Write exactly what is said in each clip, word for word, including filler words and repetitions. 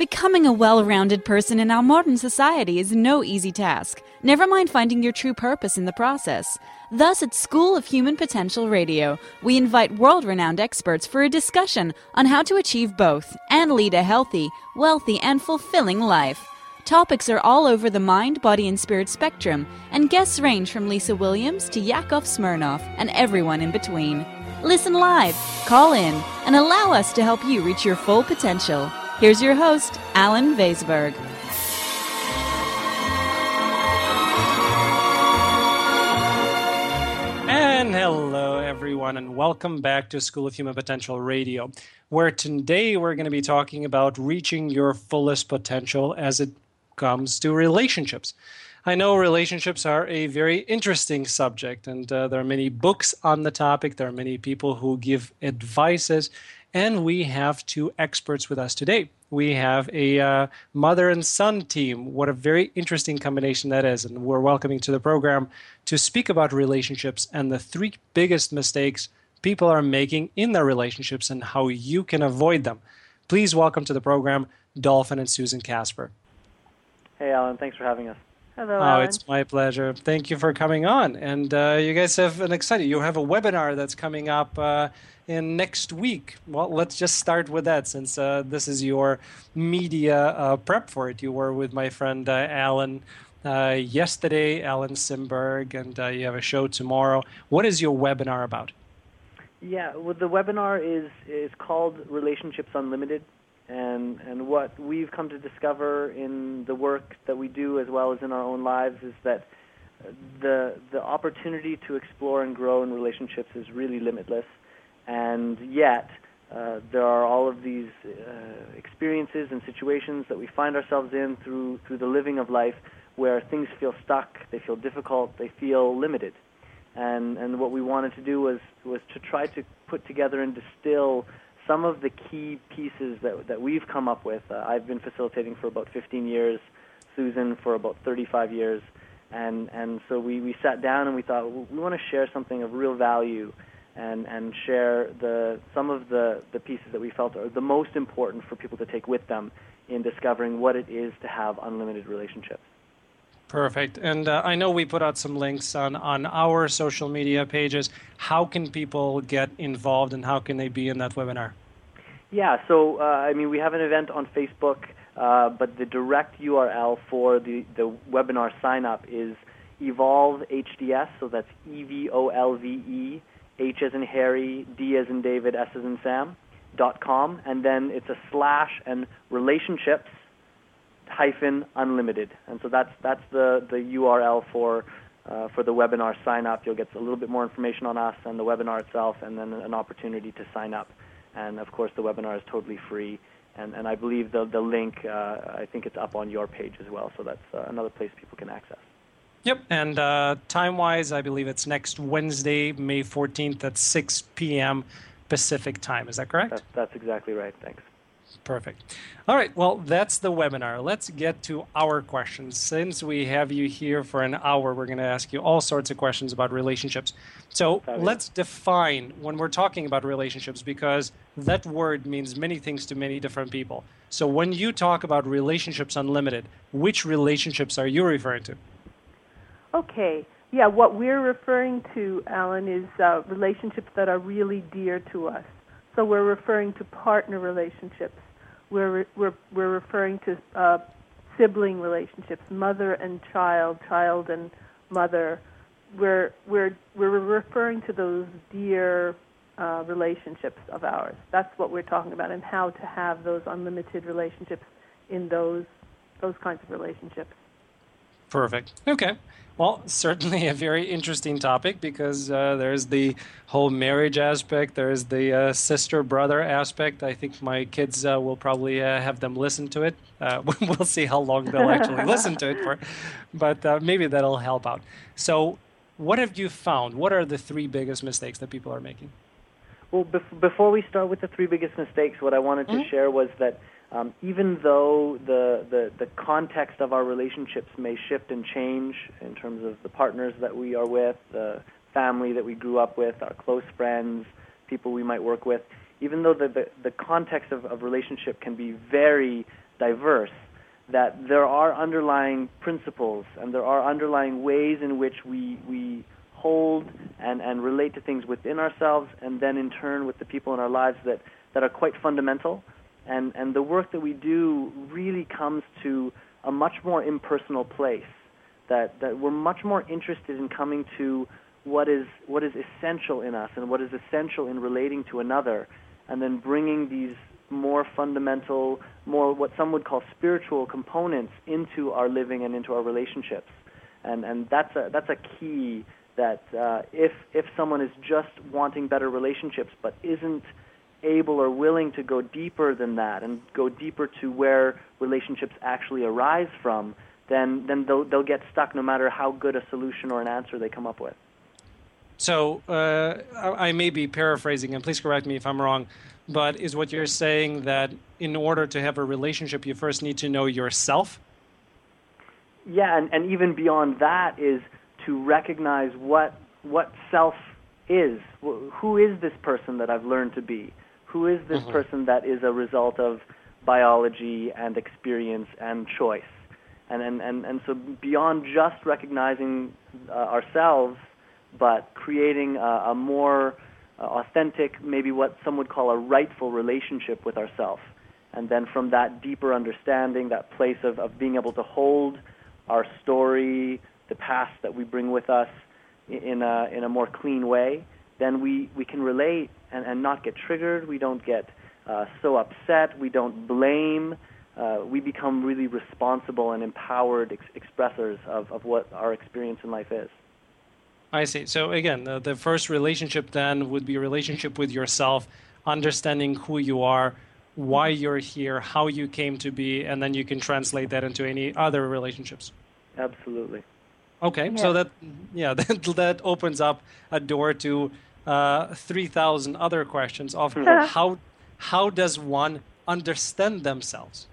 Becoming a well-rounded person in our modern society is no easy task, never mind finding your true purpose in the process. Thus, at School of Human Potential Radio, we invite world-renowned experts for a discussion on how to achieve both and lead a healthy, wealthy, and fulfilling life. Topics are all over the mind, body, and spirit spectrum, and guests range from Lisa Williams to Yakov Smirnov and everyone in between. Listen live, call in, and allow us to help you reach your full potential. Here's your host, Alan Weisberg. And hello, everyone, and welcome back to School of Human Potential Radio, where today we're going to be talking about reaching your fullest potential as it comes to relationships. I know relationships are a very interesting subject, and uh, there are many books on the topic. There are many people who give advices, and we have two experts with us today. We have a uh, mother and son team. What a very interesting combination that is. And we're welcoming to the program to speak about relationships and the three biggest mistakes people are making in their relationships and how you can avoid them. Please welcome to the program Dolphin and Susan Casper. Hey, Alan. Thanks for having us. Hello, Oh, Alan. it's my pleasure. Thank you for coming on. And uh, you guys have an exciting, you have a webinar that's coming up uh, in next week. Well, let's just start with that since uh, this is your media uh, prep for it. You were with my friend uh, Alan uh, yesterday, Alan Simberg, and uh, you have a show tomorrow. What is your webinar about? Yeah, well, the webinar is is called Relationships Unlimited. And and what we've come to discover in the work that we do as well as in our own lives is that the the opportunity to explore and grow in relationships is really limitless. And yet, uh, there are all of these uh, experiences and situations that we find ourselves in through through the living of life where things feel stuck, they feel difficult, they feel limited. And and what we wanted to do was was to try to put together and distill some of the key pieces that that we've come up with. Uh, I've been facilitating for about fifteen years, Susan for about thirty-five years, and and so we, we sat down and we thought, well, we want to share something of real value and and share the some of the, the pieces that we felt are the most important for people to take with them in discovering what it is to have unlimited relationships. Perfect. And uh, I know we put out some links on, on our social media pages. How can people get involved and how can they be in that webinar? Yeah, so, uh, I mean, we have an event on Facebook, uh, but the direct U R L for the, the webinar sign-up is Evolve H D S, so that's E V O L V E, H as in Harry, D as in David, S as in Sam, dot com, and then it's a slash and relationships hyphen unlimited, and so that's that's the, the U R L for uh, for the webinar sign up. You'll get a little bit more information on us and the webinar itself, and then an opportunity to sign up. And of course, the webinar is totally free. And, and I believe the the link, uh, I think it's up on your page as well. So that's uh, another place people can access. Yep, and uh, time-wise, I believe it's next Wednesday, May fourteenth at six p.m. Pacific time. Is that correct? That's, that's exactly right. Thanks. Perfect. All right, well, that's the webinar. Let's get to our questions. Since we have you here for an hour, we're going to ask you all sorts of questions about relationships. So Fabulous. Let's define when we're talking about relationships, because that word means many things to many different people. So when you talk about relationships unlimited, which relationships are you referring to? Okay. Yeah, what we're referring to, Alan, is uh, relationships that are really dear to us. So we're referring to partner relationships. We're we're we're referring to uh, sibling relationships, mother and child, child and mother. We're we're we're referring to those dear uh, relationships of ours. That's what we're talking about, and how to have those unlimited relationships in those those kinds of relationships. Perfect. Okay. Well, certainly a very interesting topic, because uh, there's the whole marriage aspect. There's the uh, sister-brother aspect. I think my kids uh, will probably uh, have them listen to it. Uh, we'll see how long they'll actually listen to it for, but uh, maybe that'll help out. So what have you found? What are the three biggest mistakes that people are making? Well, bef- before we start with the three biggest mistakes, what I wanted to Mm-hmm. share was that Um, even though the, the, the context of our relationships may shift and change in terms of the partners that we are with, the family that we grew up with, our close friends, people we might work with, even though the, the, the context of, of relationship can be very diverse, that there are underlying principles and there are underlying ways in which we we hold and, and relate to things within ourselves and then in turn with the people in our lives that, that are quite fundamental. And, and the work that we do really comes to a much more impersonal place, that, that we're much more interested in coming to what is what is essential in us and what is essential in relating to another, and then bringing these more fundamental, more what some would call spiritual components into our living and into our relationships. And and that's a that's a key that uh, if if someone is just wanting better relationships but isn't able or willing to go deeper than that and go deeper to where relationships actually arise from, then then they'll they'll get stuck no matter how good a solution or an answer they come up with. So uh, I, I may be paraphrasing, and please correct me if I'm wrong, but is what you're saying that in order to have a relationship, you first need to know yourself? Yeah, and, and even beyond that is to recognize what what self is. Who is this person that I've learned to be? Who is this mm-hmm. person that is a result of biology and experience and choice? And and, and, and so beyond just recognizing uh, ourselves, but creating a, a more uh, authentic, maybe what some would call a rightful relationship with ourselves. And then from that deeper understanding, that place of, of being able to hold our story, the past that we bring with us in a, in a more clean way, then we, we can relate and, and not get triggered. We don't get uh, so upset. We don't blame. Uh, we become really responsible and empowered ex- expressors of, of what our experience in life is. I see. So again, the, the first relationship then would be a relationship with yourself, understanding who you are, why you're here, how you came to be, and then you can translate that into any other relationships. Absolutely. Okay, yeah. so that yeah that that opens up a door to uh, three thousand other questions of how how does one understand themselves?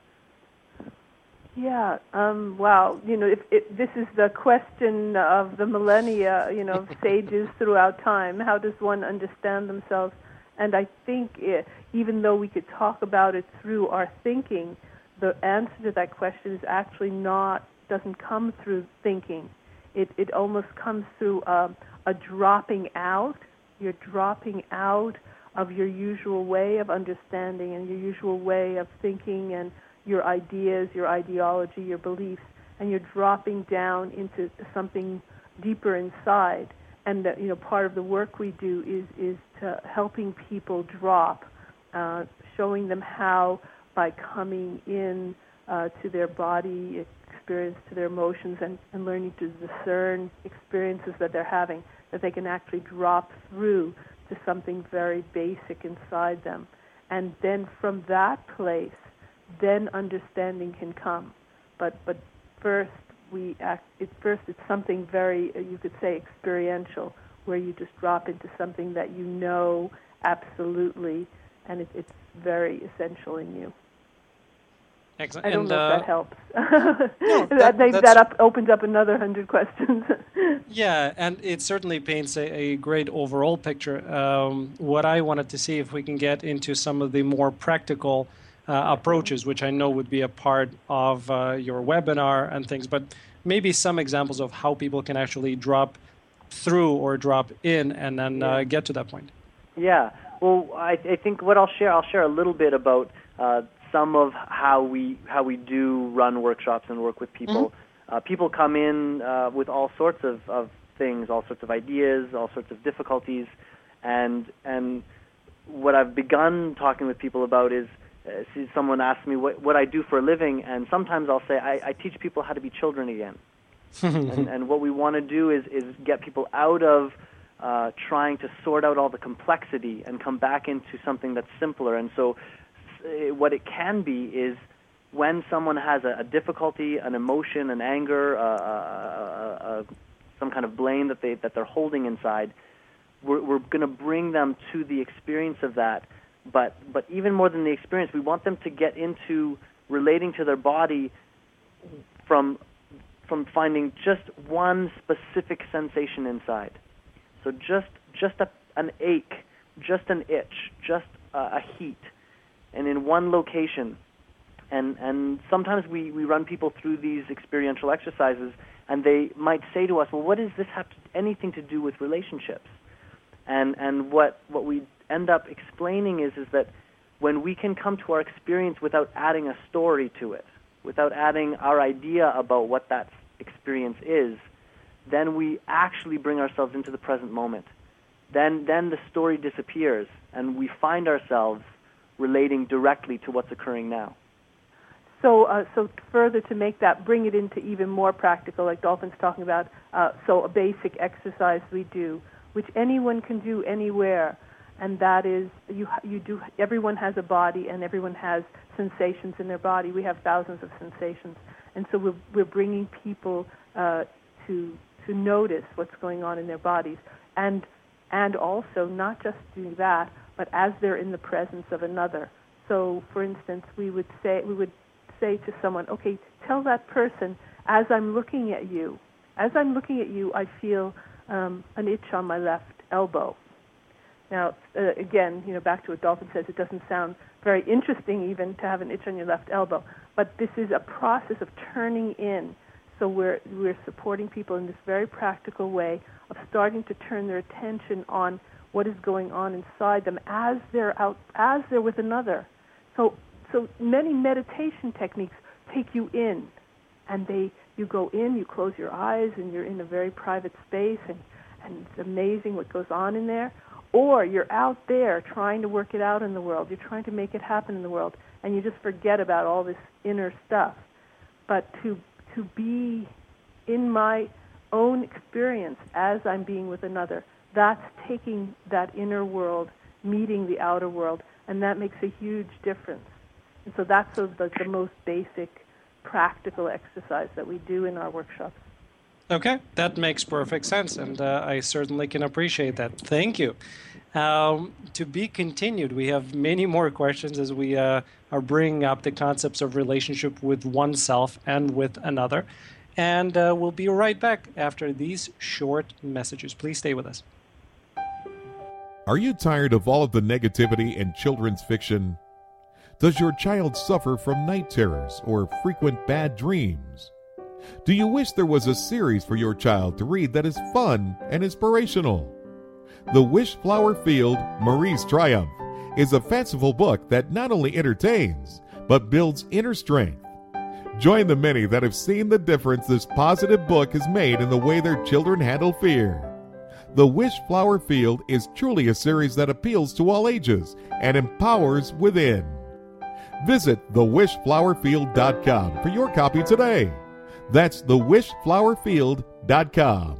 Yeah, um, wow. You know, if, if this is the question of the millennia, you know, of sages throughout time. How does one understand themselves? And I think it, even though we could talk about it through our thinking, the answer to that question is actually not, doesn't come through thinking. It it almost comes through um, a dropping out. You're dropping out of your usual way of understanding and your usual way of thinking and your ideas, your ideology, your beliefs, and you're dropping down into something deeper inside. And that, you know, part of the work we do is is to helping people drop, uh, showing them how by coming in uh, to their body experience, to their emotions, and, and learning to discern experiences that they're having, that they can actually drop through to something very basic inside them. And then from that place, then understanding can come. But but first we act. It first it's something very, you could say, experiential, where you just drop into something that you know absolutely, and it, it's very essential in you. Excellent. I don't and, know uh, if that helps. no, that that, that up, opens up another hundred questions. Yeah, and it certainly paints a, a great overall picture. Um, what I wanted to see if we can get into some of the more practical Uh, approaches, which I know would be a part of uh, your webinar and things, but maybe some examples of how people can actually drop through or drop in and then yeah. uh, get to that point. Yeah. Well, I, I think what I'll share, I'll share a little bit about uh, some of how we how we do run workshops and work with people. Mm-hmm. Uh, people come in uh, with all sorts of, of things, all sorts of ideas, all sorts of difficulties, and and what I've begun talking with people about is. Uh, see, someone asks me what, what I do for a living, and sometimes I'll say I, I teach people how to be children again. and, and what we want to do is, is get people out of uh, trying to sort out all the complexity and come back into something that's simpler. And so uh, what it can be is when someone has a, a difficulty, an emotion, an anger, uh, uh, uh, some kind of blame that, they, that they're holding inside, we're, we're going to bring them to the experience of that. But but even more than the experience, we want them to get into relating to their body from from finding just one specific sensation inside. So just just a, an ache, just an itch, just a, a heat, and in one location, And and sometimes we, we run people through these experiential exercises, and they might say to us, well, what does this have to, anything to do with relationships? And and what what we end up explaining is is that when we can come to our experience without adding a story to it, without adding our idea about what that experience is, then we actually bring ourselves into the present moment. Then then the story disappears, and we find ourselves relating directly to what's occurring now. So, uh, so further to make that, bring it into even more practical, like Dolphin's talking about, uh, so a basic exercise we do, which anyone can do anywhere, and that is, you you do. Everyone has a body, and everyone has sensations in their body. We have thousands of sensations, and so we're we're bringing people uh, to to notice what's going on in their bodies, and and also not just do that, but as they're in the presence of another. So, for instance, we would say we would. say to someone, okay, tell that person, as I'm looking at you, as I'm looking at you, I feel um, an itch on my left elbow. Now, uh, again, you know, back to what Dolphin says, it doesn't sound very interesting even to have an itch on your left elbow, but this is a process of turning in. So we're we're supporting people in this very practical way of starting to turn their attention on what is going on inside them as they're out, as they're with another. So. So many meditation techniques take you in, and they you go in, you close your eyes, and you're in a very private space, and, and it's amazing what goes on in there. Or you're out there trying to work it out in the world. You're trying to make it happen in the world, and you just forget about all this inner stuff. But to to be in my own experience as I'm being with another, that's taking that inner world, meeting the outer world, and that makes a huge difference. And so that's the, the, the most basic practical exercise that we do in our workshops. Okay, that makes perfect sense, and uh, I certainly can appreciate that. Thank you. Um, to be continued, we have many more questions as we uh, are bringing up the concepts of relationship with oneself and with another. And uh, we'll be right back after these short messages. Please stay with us. Are you tired of all of the negativity in children's fiction? Does your child suffer from night terrors or frequent bad dreams? Do you wish there was a series for your child to read that is fun and inspirational? The Wishflower Field, Marie's Triumph, is a fanciful book that not only entertains, but builds inner strength. Join the many that have seen the difference this positive book has made in the way their children handle fear. The Wishflower Field is truly a series that appeals to all ages and empowers within. Visit the wish flower field dot com for your copy today. That's the wish flower field dot com.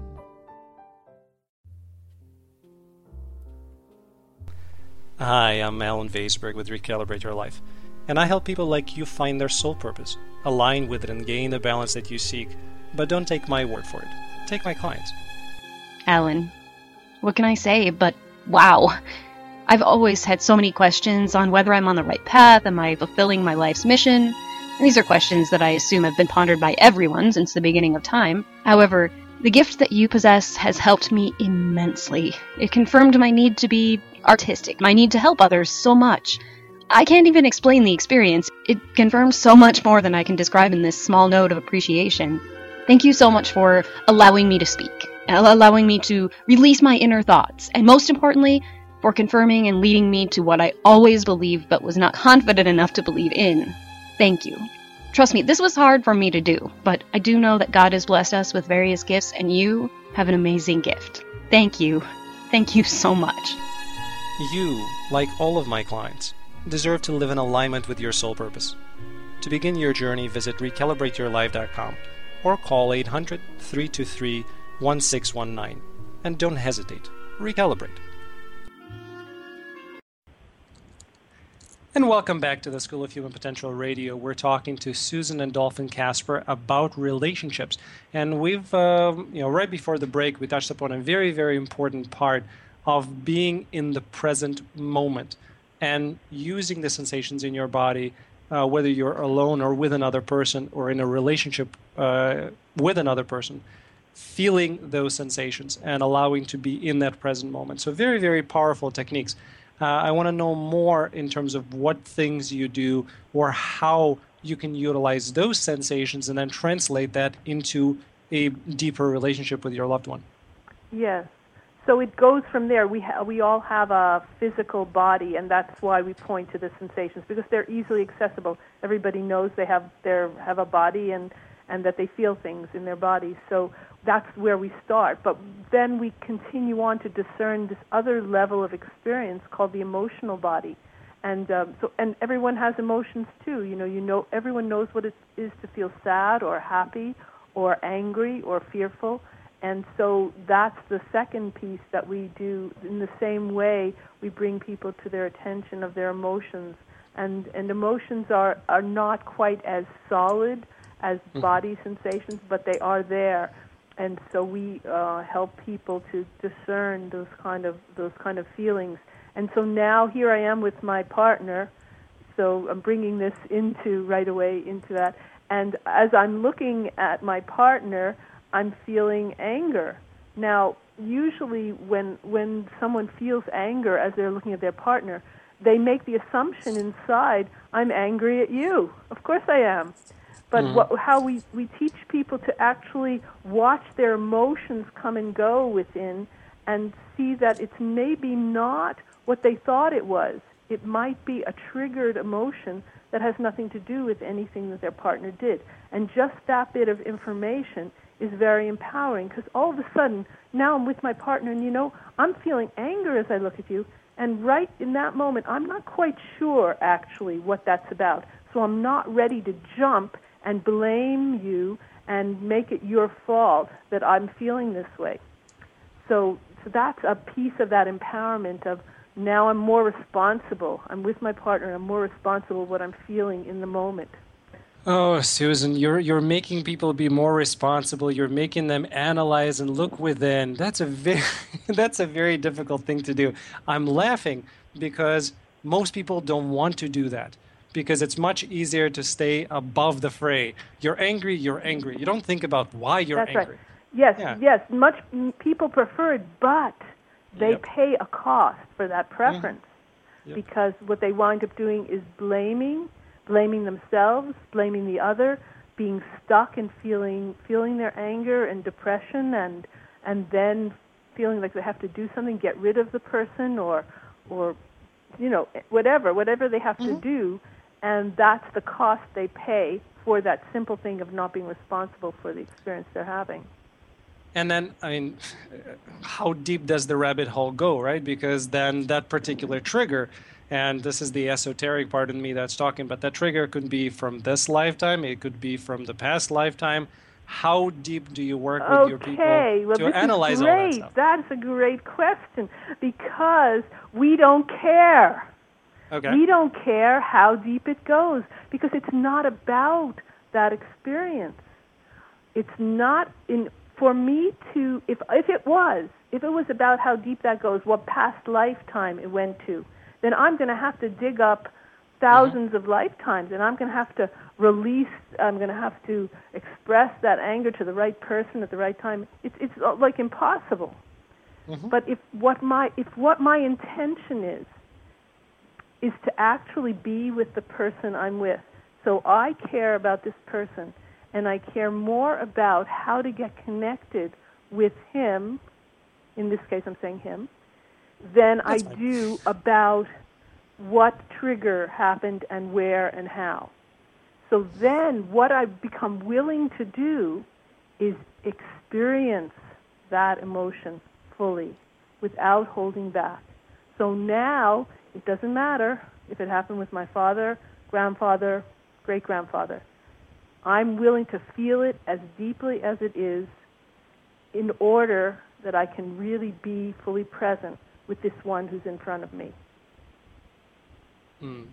Hi, I'm Alan Weisberg with Recalibrate Your Life, and I help people like you find their soul purpose, align with it, and gain the balance that you seek. But don't take my word for it. Take my clients. Alan, what can I say but wow. I've always had so many questions on whether I'm on the right path, am I fulfilling my life's mission? And these are questions that I assume have been pondered by everyone since the beginning of time. However, the gift that you possess has helped me immensely. It confirmed my need to be artistic, my need to help others so much. I can't even explain the experience. It confirmed so much more than I can describe in this small note of appreciation. Thank you so much for allowing me to speak, allowing me to release my inner thoughts, and most importantly, for confirming and leading me to what I always believed but was not confident enough to believe in. Thank you. Trust me, this was hard for me to do, but I do know that God has blessed us with various gifts, and you have an amazing gift. Thank you. Thank you so much. You, like all of my clients, deserve to live in alignment with your soul purpose. To begin your journey, visit recalibrate your life dot com or call eight hundred, three two three, one six one nine. And don't hesitate. Recalibrate. And welcome back to the School of Human Potential Radio. We're talking to Susan and Dolphin Casper about relationships. And we've, uh, you know, right before the break, we touched upon a very, very important part of being in the present moment and using the sensations in your body, uh, whether you're alone or with another person or in a relationship uh, with another person, feeling those sensations and allowing to be in that present moment. So very, very powerful techniques. Uh, I want to know more in terms of what things you do or how you can utilize those sensations and then translate that into a deeper relationship with your loved one. Yes. So it goes from there. We ha- we all have a physical body, and that's why we point to the sensations, because they're easily accessible. Everybody knows they have their have a body and, and that they feel things in their bodies. So that's where we start. But then we continue on to discern this other level of experience called the emotional body. And um, so and everyone has emotions too. You know, you know everyone knows what it is to feel sad or happy or angry or fearful. And so that's the second piece that we do. In the same way, we bring people to their attention of their emotions. And and emotions are, are not quite as solid as mm-hmm. body sensations, but they are there. And so we uh, help people to discern those kind of those kind of feelings. And so now here I am with my partner. So I'm bringing this into right away into that. And as I'm looking at my partner, I'm feeling anger. Now, usually when when someone feels anger as they're looking at their partner, they make the assumption inside, I'm angry at you. Of course I am. But mm-hmm. what, how we, we teach people to actually watch their emotions come and go within and see that it's maybe not what they thought it was. It might be a triggered emotion that has nothing to do with anything that their partner did. And just that bit of information is very empowering, because all of a sudden, now I'm with my partner, and you know, I'm feeling anger as I look at you, and right in that moment, I'm not quite sure, actually, what that's about. So I'm not ready to jump and blame you and make it your fault that I'm feeling this way. So, so that's a piece of that empowerment of now I'm more responsible. I'm with my partner, I'm more responsible for what I'm feeling in the moment. Oh, Susan, you're you're making people be more responsible. You're making them analyze and look within. That's a very that's a very difficult thing to do. I'm laughing because most people don't want to do that, because it's much easier to stay above the fray. You're angry, you're angry. You don't think about why you're that's angry. Right. Yes, yeah. yes. Much people prefer it, but they yep. pay a cost for that preference mm-hmm. yep. because what they wind up doing is blaming. blaming themselves, blaming the other, being stuck and feeling feeling their anger and depression, and and then feeling like they have to do something, get rid of the person, or or you know whatever whatever they have mm-hmm. to do, and that's the cost they pay for that simple thing of not being responsible for the experience they're having. And then, I mean, how deep does the rabbit hole go, right? Because then that particular trigger, and this is the esoteric part in me that's talking, but that trigger could be from this lifetime, it could be from the past lifetime. How deep do you work with okay. your people well, to this analyze is all that great. stuff? That's a great question, because we don't care. Okay. We don't care how deep it goes, because it's not about that experience. It's not in for me to, if if it was, if it was about how deep that goes, what past lifetime it went to, then I'm going to have to dig up thousands mm-hmm. of lifetimes, and I'm going to have to release, I'm going to have to express that anger to the right person at the right time. It's it's like impossible. Mm-hmm. But if what my if what my intention is, is to actually be with the person I'm with, so I care about this person, and I care more about how to get connected with him, in this case I'm saying him, than That's I fine. do about what trigger happened and where and how. So then what I've become willing to do is experience that emotion fully without holding back. So now it doesn't matter if it happened with my father, grandfather, great-grandfather. I'm willing to feel it as deeply as it is in order that I can really be fully present with this one who's in front of me. Hmm.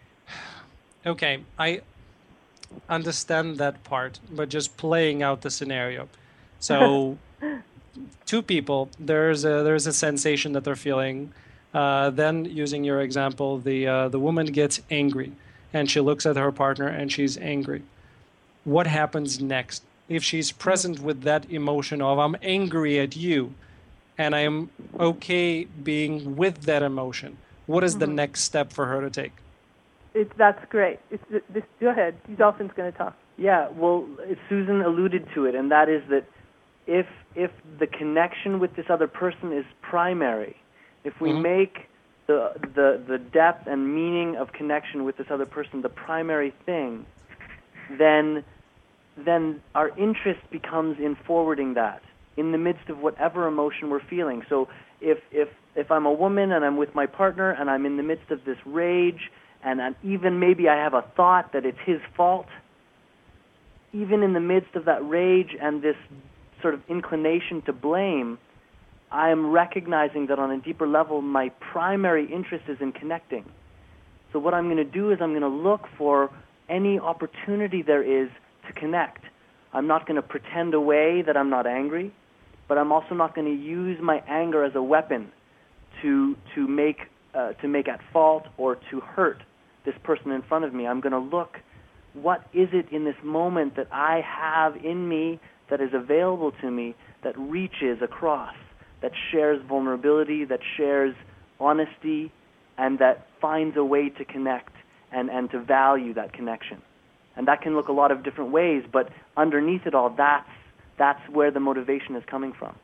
Okay, I understand that part, but just playing out the scenario. So two people, there's a, there's a sensation that they're feeling. Uh, then, using your example, the uh, the woman gets angry, and she looks at her partner, and she's angry. What happens next? If she's present with that emotion of, I'm angry at you, and I'm okay being with that emotion, what is mm-hmm. the next step for her to take? It's that's great. It's this. Go ahead. Dolphin's going to talk. Yeah, well, Susan alluded to it, and that is that if if the connection with this other person is primary, if we mm-hmm. make the the the depth and meaning of connection with this other person the primary thing, then then our interest becomes in forwarding that in the midst of whatever emotion we're feeling. So if if if I'm a woman and I'm with my partner and I'm in the midst of this rage, and I'm, even maybe I have a thought that it's his fault, even in the midst of that rage and this sort of inclination to blame, I am recognizing that on a deeper level, my primary interest is in connecting. So what I'm going to do is I'm going to look for any opportunity there is to connect. I'm not going to pretend away that I'm not angry, but I'm also not going to use my anger as a weapon to to make uh, to make at fault or to hurt this person in front of me. I'm going to look, what is it in this moment that I have in me that is available to me that reaches across, that shares vulnerability, that shares honesty, and that finds a way to connect and, and to value that connection. And that can look a lot of different ways, but underneath it all, that's, that's where the motivation is coming from.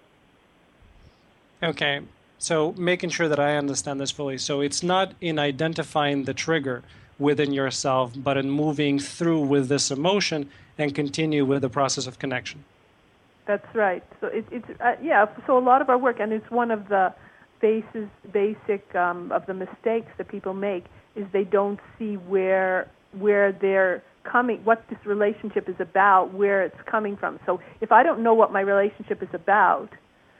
Okay, so making sure that I understand this fully. So it's not in identifying the trigger within yourself, but in moving through with this emotion and continue with the process of connection. That's right. So it, it's uh, yeah. So a lot of our work, and it's one of the basis, basic um, of the mistakes that people make, is they don't see where where they're coming, what this relationship is about, where it's coming from. So if I don't know what my relationship is about,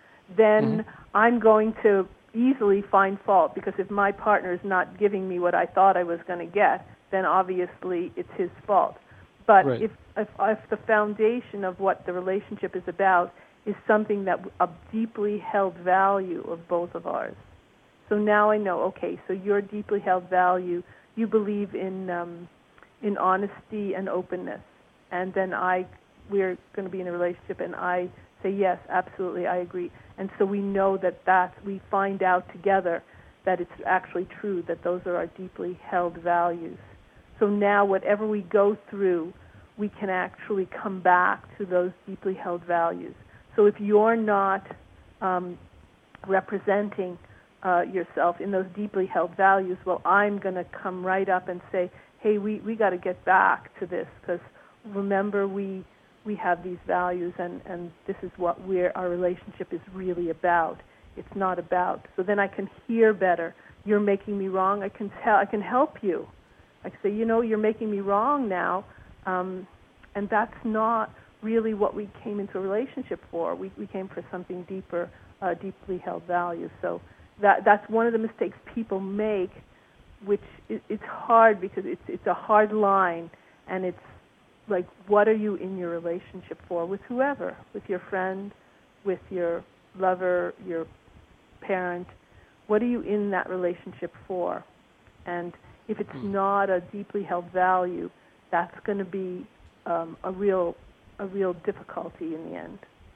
then mm-hmm. I'm going to easily find fault, because if my partner is not giving me what I thought I was going to get, then obviously it's his fault. But right. if, if if the foundation of what the relationship is about is something that a deeply held value of both of ours, so now I know, okay, so your deeply held value, you believe in um, in honesty and openness, and then I we're going to be in a relationship, and I say yes, absolutely, I agree. And so we know that that we find out together that it's actually true, that those are our deeply held values. So now whatever we go through, we can actually come back to those deeply held values. So if you're not um, representing uh, yourself in those deeply held values, well, I'm going to come right up and say, hey, we, we got to get back to this, because remember we we have these values, and, and this is what we're, our relationship is really about. It's not about. So then I can hear better. You're making me wrong. I can tell. I can help you. I can say, you know, you're making me wrong now, um, and that's not really what we came into a relationship for. We we came for something deeper, uh, deeply held values. So that that's one of the mistakes people make, which it, it's hard because it's it's a hard line, and it's like, what are you in your relationship for with whoever, with your friend, with your lover, your parent? What are you in that relationship for? And if it's mm. not a deeply held value, that's going to be um, a real a real difficulty in the end.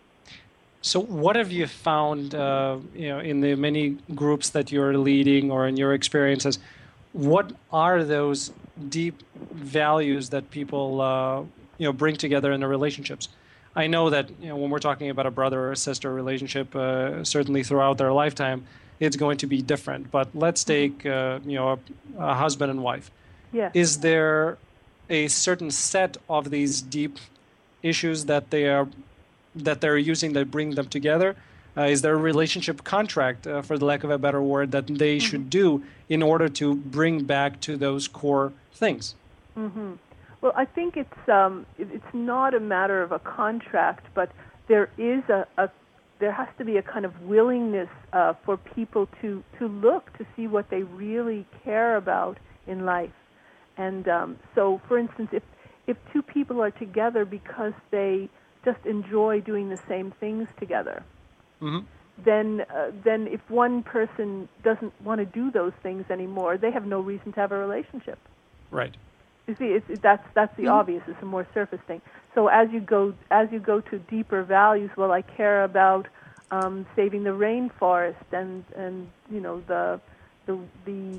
So what have you found, uh, you know, in the many groups that you're leading or in your experiences? What are those deep values that people, uh, you know, bring together in their relationships? I know that, you know, when we're talking about a brother or sister relationship, uh, certainly throughout their lifetime, it's going to be different. But let's take, uh, you know, a, a husband and wife. Yeah. Is there a certain set of these deep issues that they are that they're using that bring them together? Uh, is there a relationship contract, uh, for the lack of a better word, that they mm-hmm. should do in order to bring back to those core things? Mm-hmm. Well, I think it's um, it's not a matter of a contract, but there is a, a there has to be a kind of willingness uh, for people to, to look to see what they really care about in life. And um, so, for instance, if if two people are together because they just enjoy doing the same things together, mm-hmm. then uh, then if one person doesn't want to do those things anymore, they have no reason to have a relationship. Right. You see, it's, it, that's that's the mm-hmm. obvious. It's a more surface thing. So as you go as you go to deeper values, well, I care about um, saving the rainforest and and you know the the the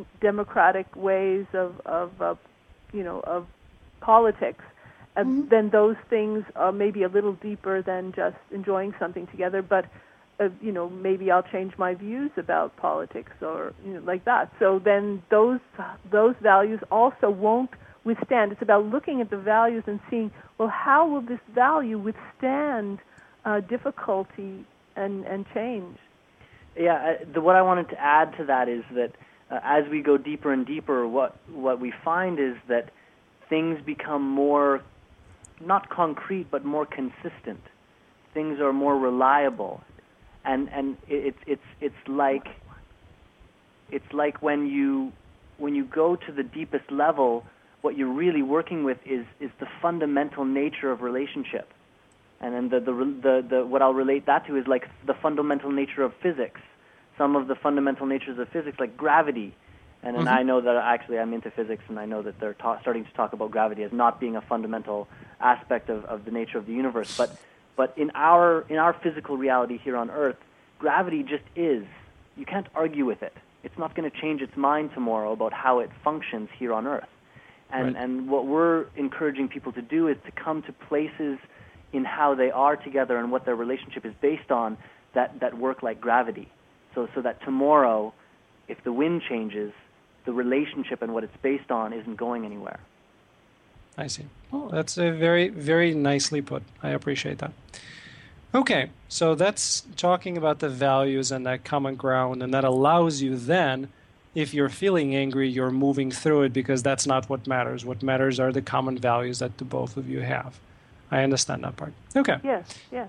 democratic ways of, of uh, you know, of politics, uh, Mhm. then those things are maybe a little deeper than just enjoying something together. But uh, you know, maybe I'll change my views about politics or you know, like that. So then those those values also won't withstand. It's about looking at the values and seeing, well, how will this value withstand uh, difficulty and, and change? Yeah, I, the, what I wanted to add to that is that uh, as we go deeper and deeper, what what we find is that things become more, not concrete, but more consistent. Things are more reliable, and and it's it's it's like it's like when you when you go to the deepest level, what you're really working with is is the fundamental nature of relationship. And then the, the the the what I'll relate that to is like the fundamental nature of physics. Some of the fundamental natures of physics, like gravity, and and Mm-hmm. I know that actually I'm into physics, and I know that they're ta- starting to talk about gravity as not being a fundamental aspect of, of the nature of the universe. But but in our in our physical reality here on Earth, gravity just is. You can't argue with it. It's not going to change its mind tomorrow about how it functions here on Earth. And Right. and what we're encouraging people to do is to come to places in how they are together and what their relationship is based on that, that work like gravity. So so that tomorrow, if the wind changes, the relationship and what it's based on isn't going anywhere. I see. Oh, that's a very, very nicely put. I appreciate that. Okay, so that's talking about the values and that common ground, and that allows you then, if you're feeling angry, you're moving through it because that's not what matters. What matters are the common values that the both of you have. I understand that part. Okay. Yes, yes.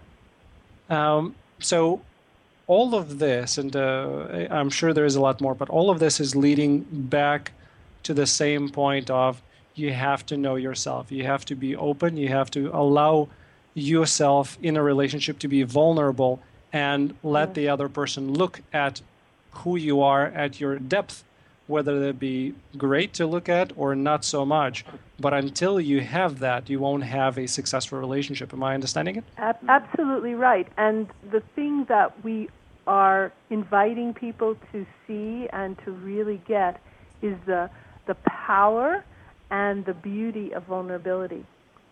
Um, so all of this, and uh, I'm sure there is a lot more, but all of this is leading back to the same point of you have to know yourself. You have to be open. You have to allow yourself in a relationship to be vulnerable and let Yeah. the other person look at who you are at your depth, whether that be great to look at or not so much. But until you have that, you won't have a successful relationship. Am I understanding it? Ab- absolutely right. And the thing that we are inviting people to see and to really get is the the power and the beauty of vulnerability.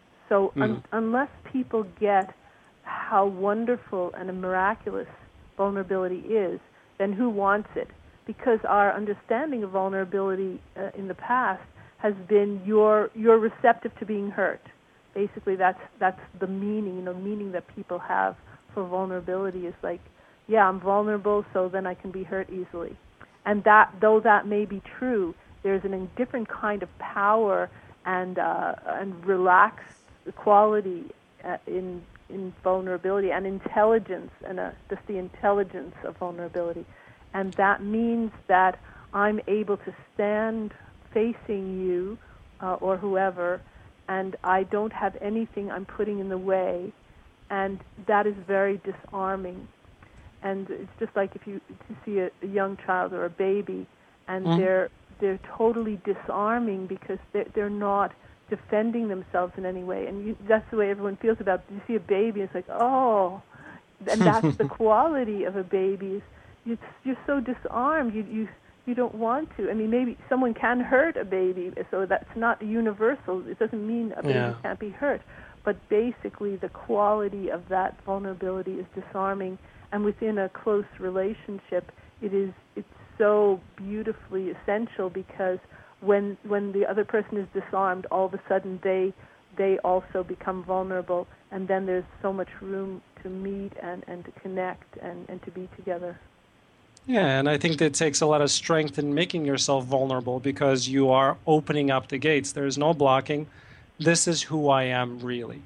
So un- Mhm. unless people get how wonderful and miraculous vulnerability is, then who wants it? Because our understanding of vulnerability uh, in the past has been you're you're receptive to being hurt. Basically, that's that's the meaning. You know, meaning that people have for vulnerability is like, yeah, I'm vulnerable, so then I can be hurt easily. And that, though that may be true, there's an, a different kind of power and uh, and relaxed quality uh, in in vulnerability and intelligence, and uh, just the intelligence of vulnerability. And that means that I'm able to stand facing you uh, or whoever, and I don't have anything I'm putting in the way, and that is very disarming. And it's just like if you, if you see a, a young child or a baby, and Mhm. they're they're totally disarming because they're, they're not defending themselves in any way. And you, that's the way everyone feels about it. You see a baby, it's like, oh, and that's the quality of a baby. Is you, you're so disarmed. You you you don't want to. I mean, maybe someone can hurt a baby, so that's not universal. It doesn't mean a baby Yeah. can't be hurt. But basically, the quality of that vulnerability is disarming. And within a close relationship, it is it's so beautifully essential, because when when the other person is disarmed, all of a sudden they they also become vulnerable, and then there's so much room to meet and, and to connect and, and to be together. Yeah, and I think that takes a lot of strength in making yourself vulnerable, because you are opening up the gates. There's no blocking. This is who I am really.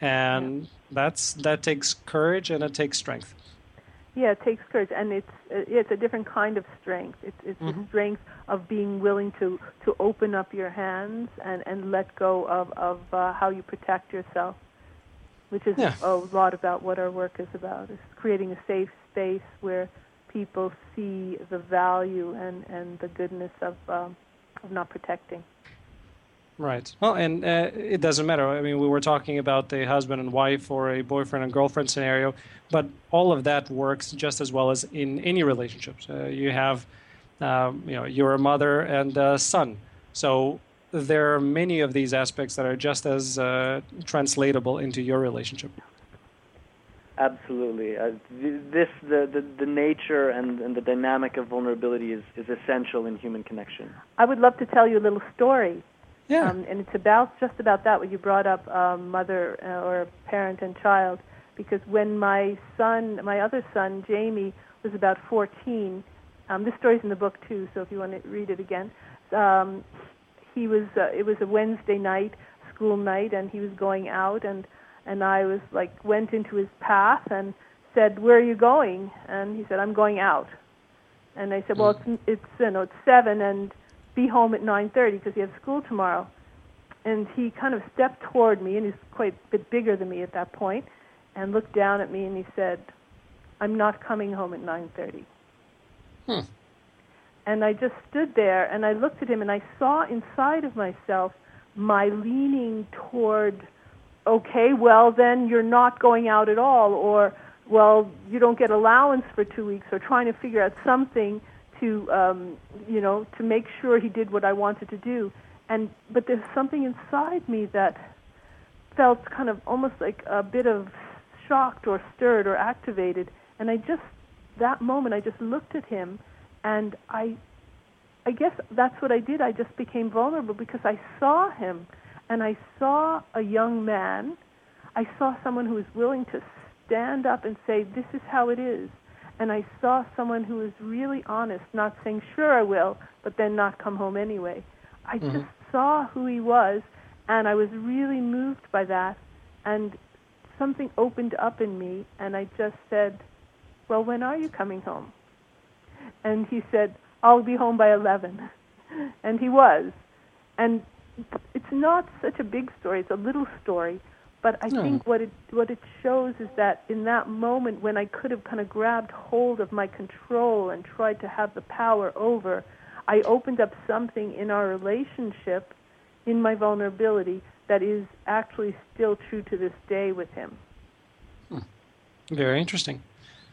And that's that takes courage and it takes strength. Yeah, it takes courage, and it's it's a different kind of strength. It's it's Mhm. the strength of being willing to, to open up your hands and, and let go of of uh, how you protect yourself, which is Yeah. a lot about what our work is about. Is creating a safe space where people see the value and, and the goodness of um, of not protecting. Right. Well, and uh, it doesn't matter. I mean, we were talking about a husband and wife or a boyfriend and girlfriend scenario, but all of that works just as well as in any relationships. Uh, you have Um, you know, you're a mother and a son. So there are many of these aspects that are just as uh, translatable into your relationship. Absolutely. Uh, this, the, the, the nature and, and the dynamic of vulnerability is, is essential in human connection. I would love to tell you a little story. Yeah. Um, and it's about just about that, what you brought up, um, mother uh, or parent and child. Because when my son, my other son, Jamie, was about fourteen, um, this story's in the book too, so if you want to read it again, um, he was, uh, it was a Wednesday night, school night, and he was going out, and And I was like, went into his path and said, "Where are you going?" And he said, "I'm going out." And I said, "Well, it's it's you know it's seven, and be home at nine thirty because you have school tomorrow." And he kind of stepped toward me, and he's quite a bit bigger than me at that point, and looked down at me and he said, "I'm not coming home at nine thirty." Hmm. And I just stood there and I looked at him and I saw inside of myself my leaning toward, okay, well, then you're not going out at all, or, well, you don't get allowance for two weeks, or trying to figure out something to, um, you know, to make sure he did what I wanted to do. And but there's something inside me that felt kind of almost like a bit of shocked or stirred or activated. And I just, that moment, I just looked at him, and I, I guess that's what I did. I just became vulnerable because I saw him. And I saw a young man, I saw someone who was willing to stand up and say, "This is how it is." And I saw someone who was really honest, not saying, "Sure, I will," but then not come home anyway. I mm-hmm. just saw who he was, and I was really moved by that. And something opened up in me, and I just said, "Well, when are you coming home?" And he said, "I'll be home by eleven." And he was. And it's not such a big story, it's a little story, but I no. think what it what it shows is that in that moment when I could have kind of grabbed hold of my control and tried to have the power over, I opened up something in our relationship, in my vulnerability, that is actually still true to this day with him. Hmm. Very interesting.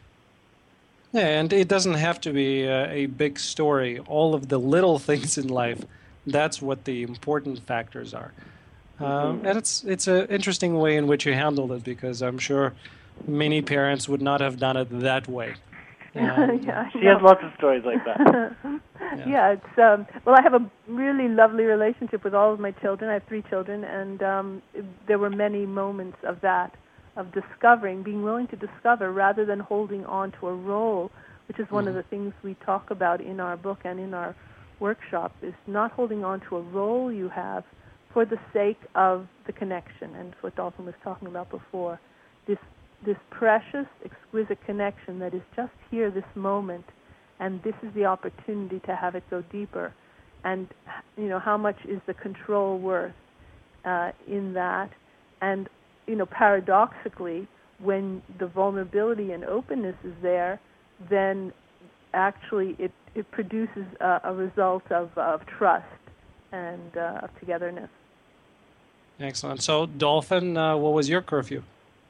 Yeah, and it doesn't have to be a, a big story. All of the little things in life, that's what the important factors are. Um, mm-hmm. And it's it's an interesting way in which you handled it, because I'm sure many parents would not have done it that way. Um, yeah, she has lots of stories like that. yeah. yeah, it's um, well, I have a really lovely relationship with all of my children. I have three children, and um, it, there were many moments of that, of discovering, being willing to discover rather than holding on to a role, which is one mm-hmm. of the things we talk about in our book and in our workshop, is not holding on to a role you have for the sake of the connection, and what Dolphin was talking about before. This this precious, exquisite connection that is just here, this moment, and this is the opportunity to have it go deeper. And, you know, how much is the control worth uh, in that? And, you know, paradoxically, when the vulnerability and openness is there, then actually it it produces a, a result of, of trust and uh, of togetherness. Excellent. So, Dolphin, uh, what was your curfew?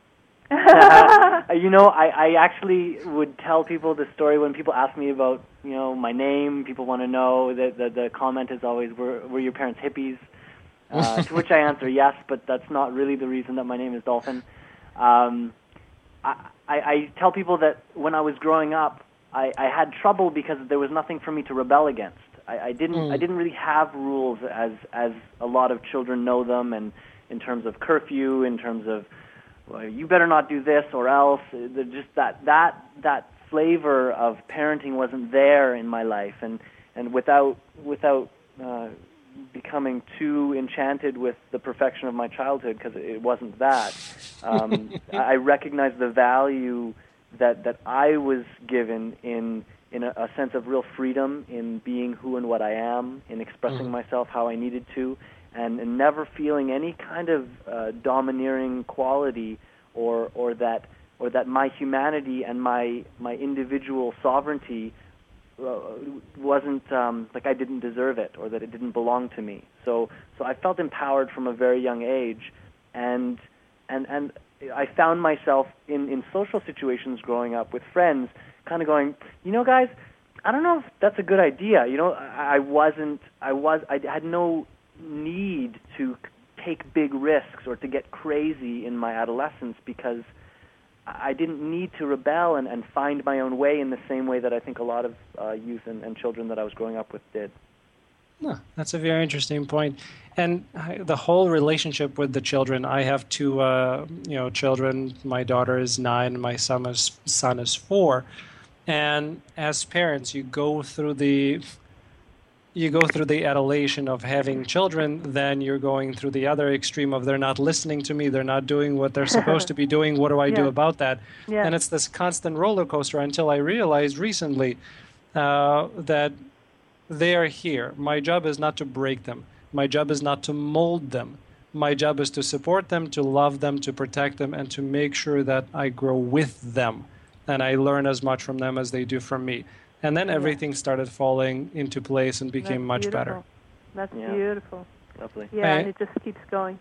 uh, you know, I, I actually would tell people the story when people ask me about, you know, my name. People want to know. that the, the comment is always, were, were your parents hippies? Uh, to which I answer yes, but that's not really the reason that my name is Dolphin. Um, I, I, I tell people that when I was growing up, I, I had trouble because there was nothing for me to rebel against. I, I didn't mm. I didn't really have rules as as a lot of children know them, and in terms of curfew, in terms of, well, you better not do this or else. Just that that that flavor of parenting wasn't there in my life, and and without without uh, becoming too enchanted with the perfection of my childhood, because it wasn't that. Um, I recognized the value that that I was given in in a, a sense of real freedom in being who and what I am, in expressing mm-hmm. myself how I needed to, and, and never feeling any kind of uh, domineering quality, or or that or that my humanity and my my individual sovereignty uh, wasn't um, like I didn't deserve it, or that it didn't belong to me. So so I felt empowered from a very young age, and and and. I found myself in, in social situations growing up with friends kind of going, you know, guys, I don't know if that's a good idea. You know, I, I wasn't, I was, I had no need to take big risks or to get crazy in my adolescence because I didn't need to rebel and, and find my own way in the same way that I think a lot of uh, youth and, and children that I was growing up with did. No, that's a very interesting point. And the whole relationship with the children, I have two, uh, you know, children. My daughter is nine, my son is, son is four. And as parents, you go through the you go through the adulation of having children, then you're going through the other extreme of they're not listening to me, they're not doing what they're supposed to be doing, what do I Yeah. do about that? Yeah. And it's this constant roller coaster until I realized recently uh, that they are here. My job is not to break them. My job is not to mold them. My job is to support them, to love them, to protect them, and to make sure that I grow with them and I learn as much from them as they do from me. And then everything started falling into place and became That's much beautiful. better. That's Yeah. beautiful. Lovely. Yeah, I- and it just keeps going.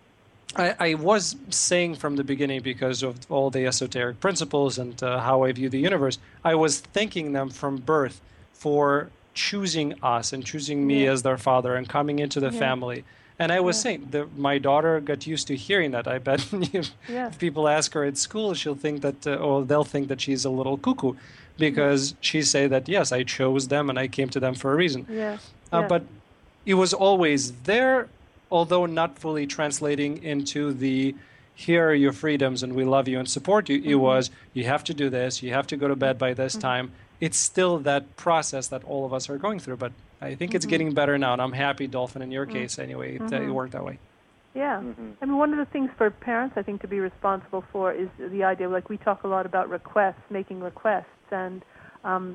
I, I was saying from the beginning, because of all the esoteric principles and uh, how I view the universe, I was thanking them from birth for choosing us and choosing me Yeah. as their father and coming into the Yeah. family. And I was Yeah. saying that my daughter got used to hearing that. I bet if, Yeah. if people ask her at school, she'll think that, uh, or they'll think that she's a little cuckoo, because she say that, yes, I chose them and I came to them for a reason. Yeah. Uh, yeah. But it was always there, although not fully translating into the here are your freedoms and we love you and support you. It was you have to do this, you have to go to bed by this time. It's still that process that all of us are going through, but I think it's getting better now, and I'm happy, Dolphin, in your case anyway, it, uh, it worked that way. Yeah. Mm-hmm. I mean, one of the things for parents, I think, to be responsible for is the idea, like we talk a lot about requests, making requests. And um,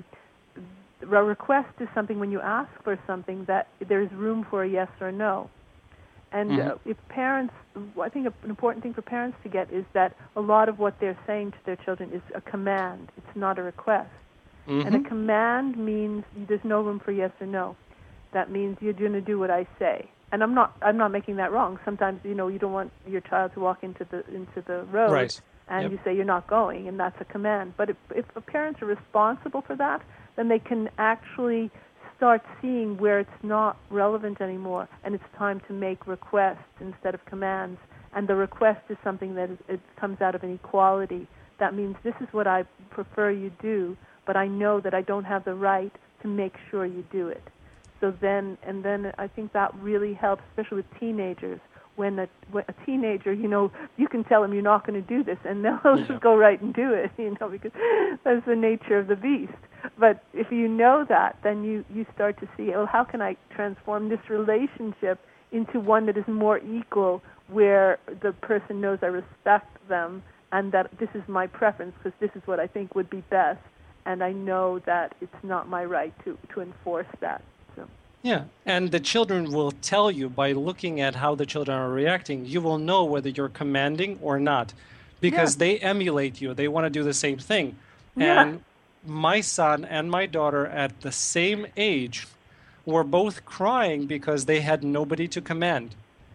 a request is something when you ask for something that there's room for a yes or no. And Mhm. uh, if parents, I think an important thing for parents to get is that a lot of what they're saying to their children is a command. It's not a request. And a Mhm. command means there's no room for yes or no. That means you're going to do what I say. And I'm not I'm not making that wrong. Sometimes, you know, you don't want your child to walk into the into the road Right. and Yep. you say you're not going, and that's a command. But if if the parents are responsible for that, then they can actually start seeing where it's not relevant anymore, and it's time to make requests instead of commands. And the request is something that is, it comes out of an equality. That means this is what I prefer you do, but I know that I don't have the right to make sure you do it. So then, and then I think that really helps, especially with teenagers. When a, when a teenager, you know, you can tell them you're not going to do this, and they'll Yeah. just go right and do it, you know, because that's the nature of the beast. But if you know that, then you, you start to see, well, how can I transform this relationship into one that is more equal, where the person knows I respect them and that this is my preference because this is what I think would be best, and I know that it's not my right to, to enforce that. So. Yeah, and the children will tell you by looking at how the children are reacting, you will know whether you're commanding or not, because Yeah. they emulate you. They want to do the same thing. Yeah. And my son and my daughter at the same age were both crying because they had nobody to command.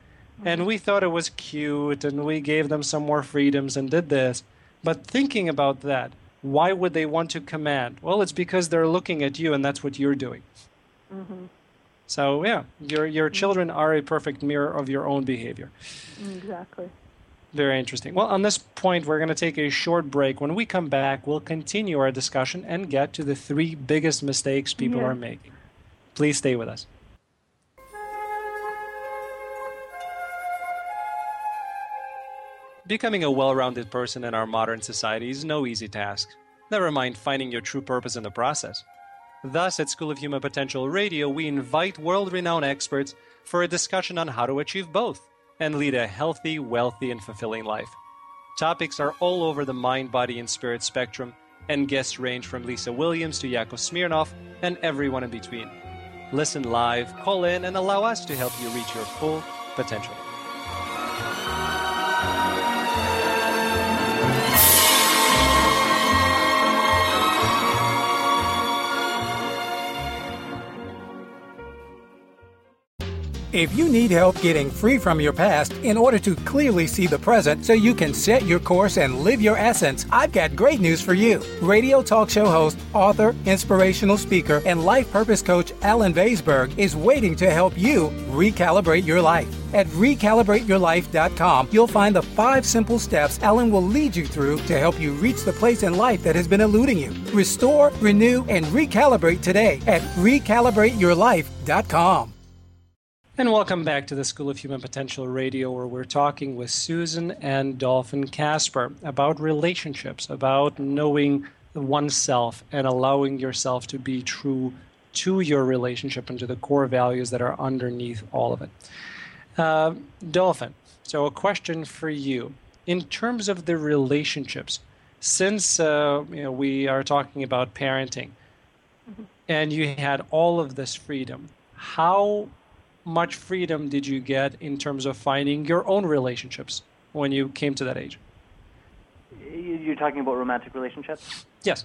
And we thought it was cute, and we gave them some more freedoms and did this. But thinking about that, why would they want to command? Well, it's because they're looking at you, and that's what you're doing. Mm-hmm. So yeah, your your children are a perfect mirror of your own behavior. Exactly. Very interesting. Well, on this point, we're going to take a short break. When we come back, we'll continue our discussion and get to the three biggest mistakes people Yeah. are making. Please stay with us. Becoming a well-rounded person in our modern society is no easy task. Never mind finding your true purpose in the process. Thus, at School of Human Potential Radio, we invite world-renowned experts for a discussion on how to achieve both and lead a healthy, wealthy, and fulfilling life. Topics are all over the mind, body, and spirit spectrum, and guests range from Lisa Williams to Yakov Smirnov and everyone in between. Listen live, call in, and allow us to help you reach your full potential. If you need help getting free from your past in order to clearly see the present so you can set your course and live your essence, I've got great news for you. Radio talk show host, author, inspirational speaker, and life purpose coach Alan Weisberg is waiting to help you recalibrate your life. At recalibrate your life dot com, you'll find the five simple steps Alan will lead you through to help you reach the place in life that has been eluding you. Restore, renew, and recalibrate today at recalibrate your life dot com. And welcome back to the School of Human Potential Radio, where we're talking with Susan and Dolphin Casper about relationships, about knowing oneself and allowing yourself to be true to your relationship and to the core values that are underneath all of it. Uh, Dolphin, so a question for you. In terms of the relationships, since uh, you know, we are talking about parenting, mm-hmm. and you had all of this freedom, how much freedom did you get in terms of finding your own relationships when you came to that age? You're talking about romantic relationships? Yes.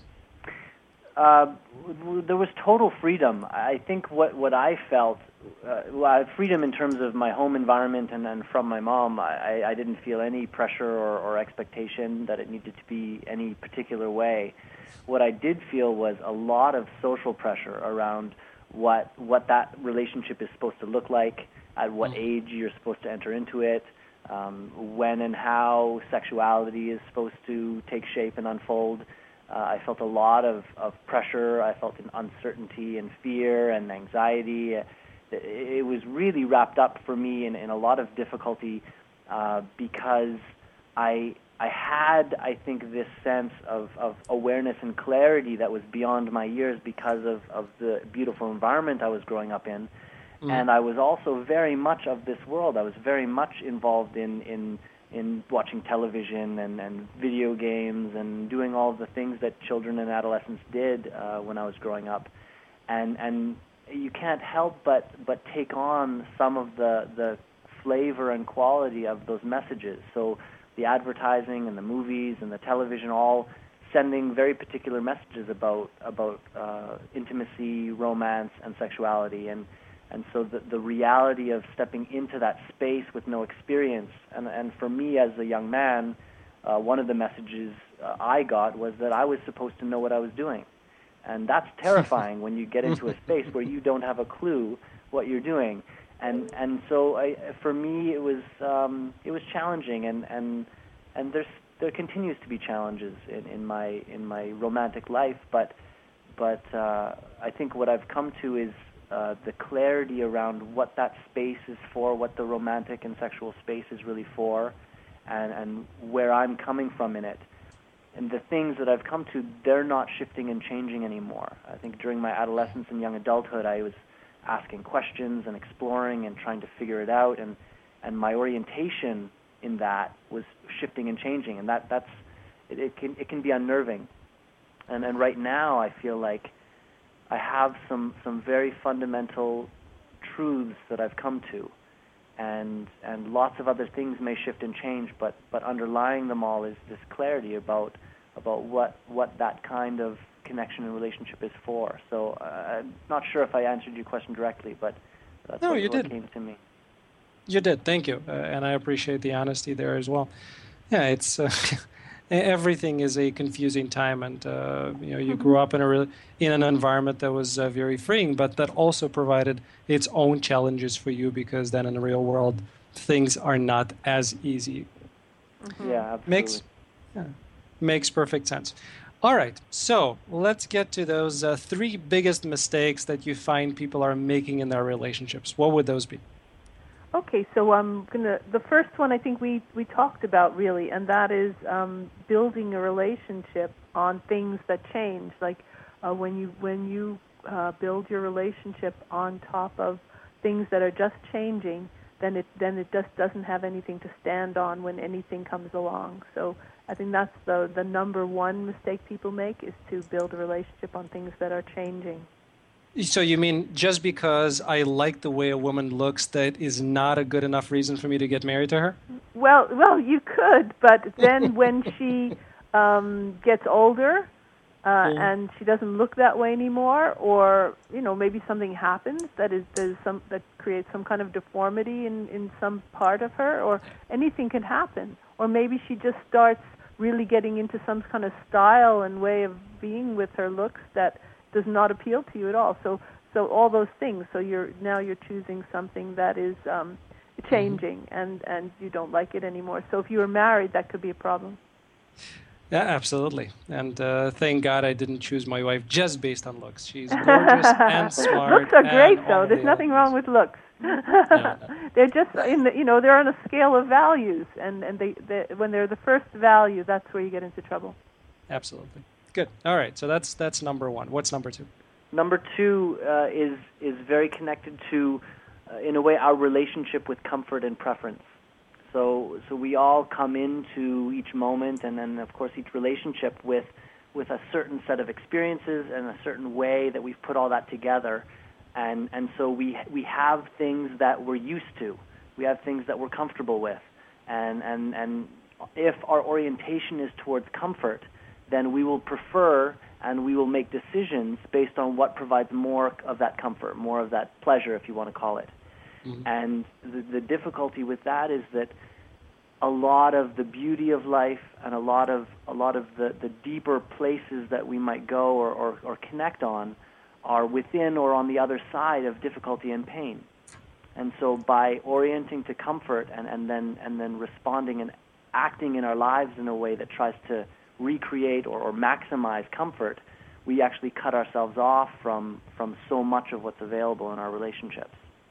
Uh, there was total freedom. I think what, what I felt, uh, well, freedom in terms of my home environment and, and from my mom, I, I didn't feel any pressure or, or expectation that it needed to be any particular way. What I did feel was a lot of social pressure around what what that relationship is supposed to look like, at what age you're supposed to enter into it, um, when and how sexuality is supposed to take shape and unfold. Uh, I felt a lot of, of pressure. I felt an uncertainty and fear and anxiety. It, it was really wrapped up for me in, in a lot of difficulty uh, because I I had, I think, this sense of, of awareness and clarity that was beyond my years because of, of the beautiful environment I was growing up in. Mm. And I was also very much of this world. I was very much involved in, in, in watching television and, and video games and doing all of the things that children and adolescents did uh, when I was growing up. And, and you can't help but, but take on some of the, the flavor and quality of those messages. So the advertising and the movies and the television all sending very particular messages about about uh, intimacy, romance, and sexuality. And and so the, the reality of stepping into that space with no experience. And, and for me as a young man, uh, one of the messages uh, I got was that I was supposed to know what I was doing. And that's terrifying when you get into a space where you don't have a clue what you're doing. And and so I, for me it was um, it was challenging, and, and and there's there continues to be challenges in, in my in my romantic life, but but uh, I think what I've come to is uh, the clarity around what that space is for, what the romantic and sexual space is really for, and, and where I'm coming from in it. And the things that I've come to, they're not shifting and changing anymore. I think during my adolescence and young adulthood, I was asking questions and exploring and trying to figure it out, and and my orientation in that was shifting and changing, and that that's it, it can it can be unnerving. And and right now I feel like I have some some very fundamental truths that I've come to, and and lots of other things may shift and change, but but underlying them all is this clarity about about what what that kind of connection and relationship is for. So uh, I'm not sure if I answered your question directly, but that's no, what, you what did. came to me. You did. Thank you. Uh, and I appreciate the honesty there as well. Yeah, it's uh, everything is a confusing time, and uh, you know, you mm-hmm. grew up in a re- in an environment that was uh, very freeing, but that also provided its own challenges for you, because then in the real world things are not as easy. Mm-hmm. Yeah, absolutely. Makes yeah, makes perfect sense. All right, so let's get to those uh, three biggest mistakes that you find people are making in their relationships. What would those be? Okay, so I'm gonna. The first one I think we, we talked about really, and that is um, building a relationship on things that change. Like uh, when you when you uh, build your relationship on top of things that are just changing, then it then it just doesn't have anything to stand on when anything comes along. So I think that's the the number one mistake people make, is to build a relationship on things that are changing. So you mean just because I like the way a woman looks, that is not a good enough reason for me to get married to her? Well, well, you could, but then when she um, gets older, uh, mm. and she doesn't look that way anymore, or you know maybe something happens that is there's some that creates some kind of deformity in, in some part of her, or anything can happen, or maybe she just starts really getting into some kind of style and way of being with her looks that does not appeal to you at all. So so all those things. So you're now you're choosing something that is um, changing, mm-hmm. and, and you don't like it anymore. So if you were married, that could be a problem. Yeah, absolutely. And uh, thank God I didn't choose my wife just based on looks. She's gorgeous and smart. Looks are great, though. There's nothing wrong with looks. no, no. They're just in the, you know, they're on a scale of values, and and they, they when they're the first value, that's where you get into trouble. Absolutely. Good. All right. So that's that's number one. What's number two? Number two uh, is is very connected to, uh, in a way, our relationship with comfort and preference. So so we all come into each moment and then, of course, each relationship with with a certain set of experiences and a certain way that we've put all that together. And and so we we have things that we're used to. We have things that we're comfortable with. And, and, and if our orientation is towards comfort, then we will prefer and we will make decisions based on what provides more of that comfort, more of that pleasure, if you want to call it. Mm-hmm. And the, the difficulty with that is that a lot of the beauty of life and a lot of a lot of the, the deeper places that we might go or, or, or connect on are within or on the other side of difficulty and pain. And so by orienting to comfort and, and then and then responding and acting in our lives in a way that tries to recreate or, or maximize comfort, we actually cut ourselves off from, from so much of what's available in our relationships.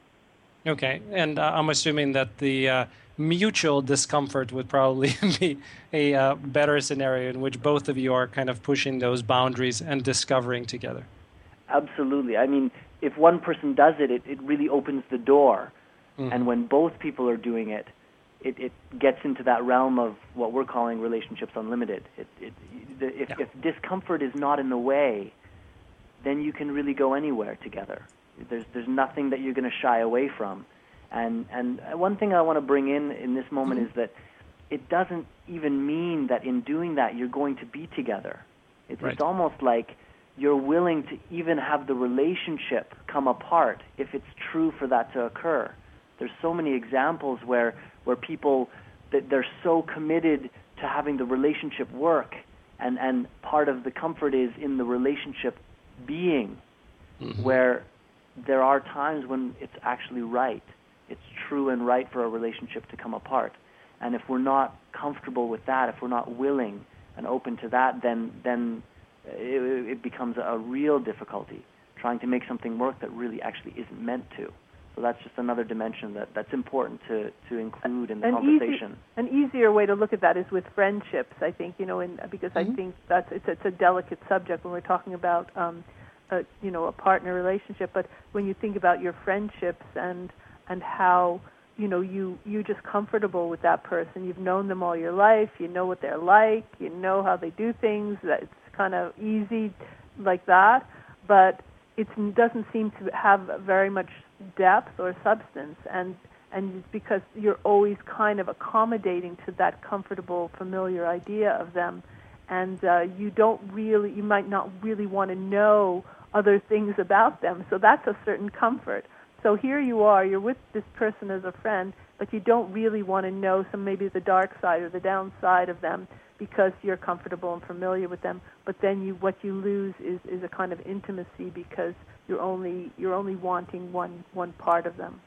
Okay, and uh, I'm assuming that the uh, mutual discomfort would probably be a uh, better scenario in which both of you are kind of pushing those boundaries and discovering together. Absolutely. I mean, if one person does it, it, it really opens the door. Mm-hmm. And when both people are doing it, it, it gets into that realm of what we're calling relationships unlimited. It, it, if, yeah. if discomfort is not in the way, then you can really go anywhere together. There's there's nothing that you're going to shy away from. And and one thing I want to bring in in this moment mm-hmm. is that it doesn't even mean that in doing that you're going to be together. It's, right. it's almost like you're willing to even have the relationship come apart if it's true for that to occur. There's so many examples where, where people, that they're so committed to having the relationship work, and, and part of the comfort is in the relationship being, mm-hmm. where there are times when it's actually right. It's true and right for a relationship to come apart. And if we're not comfortable with that, if we're not willing and open to that, then then it, it becomes a real difficulty trying to make something work that really actually isn't meant to. So that's just another dimension that, that's important to, to include in the an conversation. Easy, an easier way to look at that is with friendships, I think, you know, in, because mm-hmm. I think that's it's, it's a delicate subject when we're talking about, um, a, you know, a partner relationship. But when you think about your friendships and and how, you know, you, you're just comfortable with that person. You've known them all your life. You know what they're like. You know how they do things. That it's kind of easy like that. But it doesn't seem to have very much depth or substance. And, and it's because you're always kind of accommodating to that comfortable, familiar idea of them. And uh, you don't really, you might not really want to know other things about them. So that's a certain comfort. So here you are, you're with this person as a friend, but you don't really want to know some maybe the dark side or the downside of them because you're comfortable and familiar with them. But then you, what you lose is, is a kind of intimacy because you're only you're only wanting one one part of them.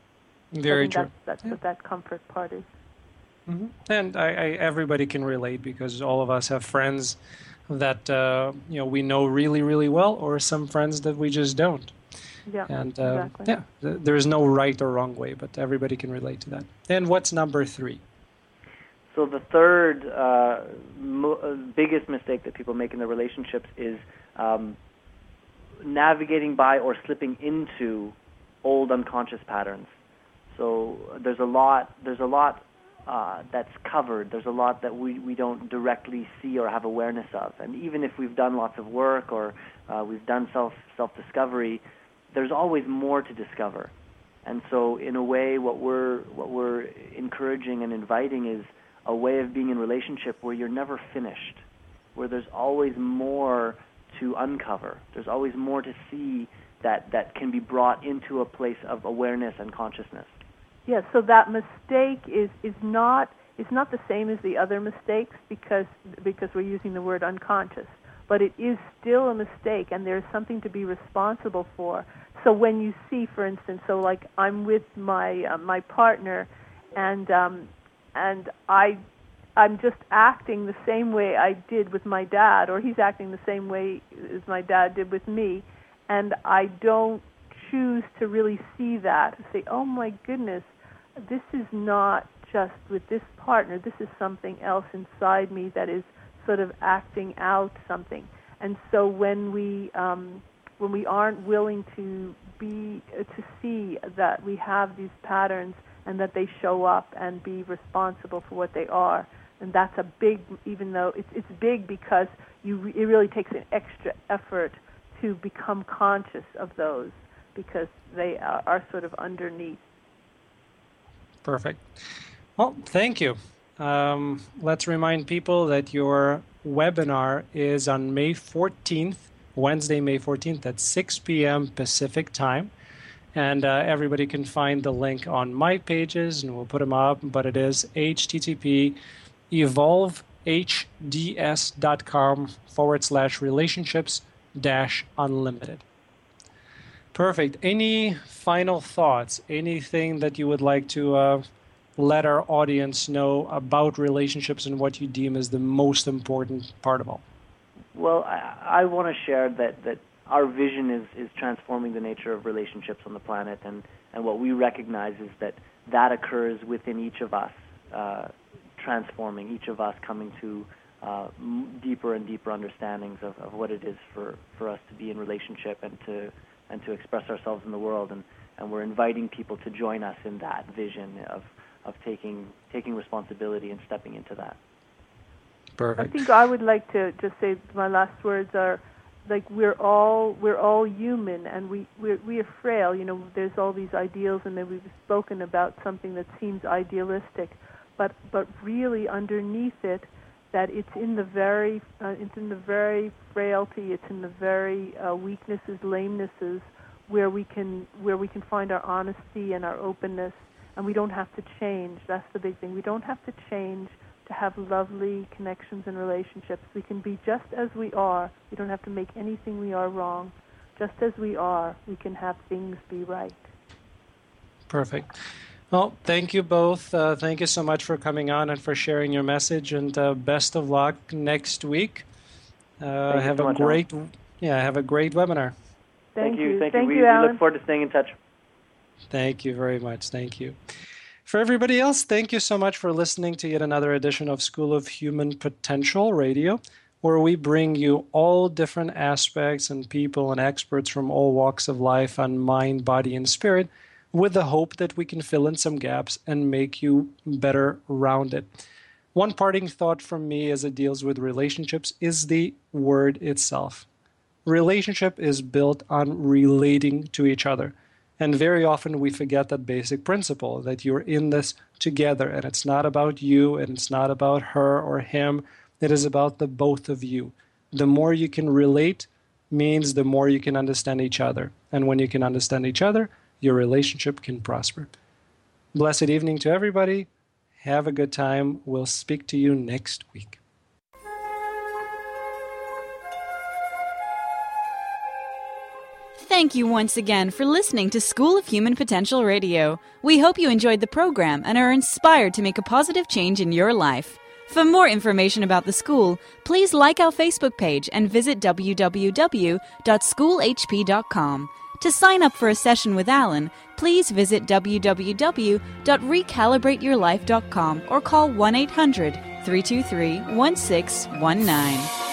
Very I think true. That's, that's yeah. what that comfort part is. Mm-hmm. And I, I, everybody can relate because all of us have friends that uh, you know we know really really well, or some friends that we just don't. Yeah, and uh, exactly. yeah, th- there is no right or wrong way, but everybody can relate to that. And what's number three? So the third uh, mo- biggest mistake that people make in their relationships is um, navigating by or slipping into old unconscious patterns. So there's a lot. There's a lot uh, that's covered. There's a lot that we, we don't directly see or have awareness of. And even if we've done lots of work or uh, we've done self self discovery, there's always more to discover. And so in a way what we're what we're encouraging and inviting is a way of being in relationship where you're never finished. where there's always more to uncover. There's always more to see that, that can be brought into a place of awareness and consciousness. Yeah, so that mistake is, is not is not the same as the other mistakes because because we're using the word unconscious, but it is still a mistake, and there's something to be responsible for. So when you see, for instance, so like I'm with my uh, my partner, and um, and I I'm just acting the same way I did with my dad, or he's acting the same way as my dad did with me, and I don't choose to really see that, to say, oh my goodness, this is not just with this partner, this is something else inside me that is sort of acting out something. And so when we um, when we aren't willing to be uh, to see that we have these patterns and that they show up and be responsible for what they are, and that's a big, even though it's it's big because you re- it really takes an extra effort to become conscious of those because they are, are sort of underneath. Perfect. Well, thank you. Um, let's remind people that your webinar is on May fourteenth, Wednesday, May fourteenth at six p.m. Pacific time. And uh, everybody can find the link on my pages, and we'll put them up. But it is H T T P evolve H D S dot com forward slash relationships dash unlimited. Perfect. Any final thoughts? Anything that you would like to uh, let our audience know about relationships and what you deem as the most important part of all? Well, I, I want to share that, that our vision is, is transforming the nature of relationships on the planet, and, and what we recognize is that that occurs within each of us, uh, transforming, each of us coming to uh, m- deeper and deeper understandings of, of what it is for, for us to be in relationship and to and to express ourselves in the world, and, and we're inviting people to join us in that vision of, of taking taking responsibility and stepping into that. Perfect. I think I would like to just say my last words are, like, we're all we're all human, and we we're, we are frail. You know, there's all these ideals, and then we've spoken about something that seems idealistic, but but really underneath it, that it's in the very uh, it's in the very frailty, it's in the very uh, weaknesses, lamenesses, where we can where we can find our honesty and our openness, and we don't have to change. That's the big thing. We don't have to change to have lovely connections and relationships. We can be just as we are. We don't have to make anything we are wrong. Just as we are, we can have things be right. Perfect. Well, thank you both. Uh, thank you so much for coming on and for sharing your message, and uh, best of luck next week. Uh, have so a much, great, Alan. yeah, have a great webinar. Thank, Thank you. you. Thank, Thank you. you, we, we Alan. look forward to staying in touch. Thank you very much. Thank you. For everybody else, thank you so much for listening to yet another edition of School of Human Potential Radio, where we bring you all different aspects and people and experts from all walks of life on mind, body, and spirit, with the hope that we can fill in some gaps and make you better rounded. One parting thought from me as it deals with relationships is the word itself. Relationship is built on relating to each other. And very often we forget that basic principle, that you're in this together, and it's not about you, and it's not about her or him. It is about the both of you. The more you can relate means the more you can understand each other. And when you can understand each other, your relationship can prosper. Blessed evening to everybody. Have a good time. We'll speak to you next week. Thank you once again for listening to School of Human Potential Radio. We hope you enjoyed the program and are inspired to make a positive change in your life. For more information about the school, please like our Facebook page and visit w w w dot school h p dot com. To sign up for a session with Alan, please visit w w w dot recalibrate your life dot com or call one eight hundred, three two three, one six one nine.